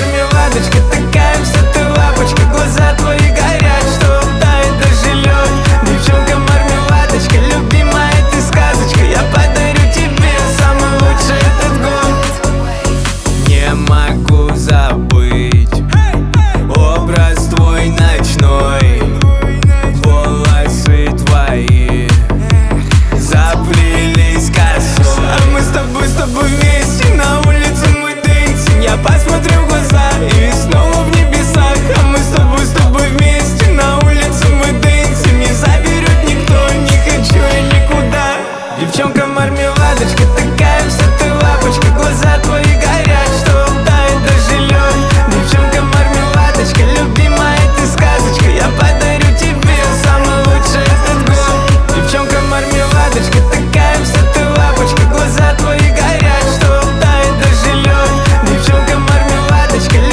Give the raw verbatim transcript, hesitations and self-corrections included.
мармеладочка, такая вся ты лапочка. Глаза твои горят, что тает даже лед. Девчонка мармеладочка, любимая ты сказочка. Я подарю тебе самый лучший этот год. Не могу забыть образ твой ночной. Волосы твои заплелись косой. А мы с тобой, с тобой вместе на улице мы дэнсим. Я посмотрю в глаза и снова в небесах. А мы с тобой, с тобой вместе на улице мы дэнсим. Не заберет никто, не хочу я никуда. Девчонка мармеладочка, такая вся ты лапочка. Глаза твои горят, что тает даже лед. Девчонка мармеладочка, любимая ты сказочка. Я подарю тебе самый лучший этот год. Девчонка мармеладочка, такая вся ты лапочка. Глаза твои горят, что тает даже лед. Девчонка мармеладочка,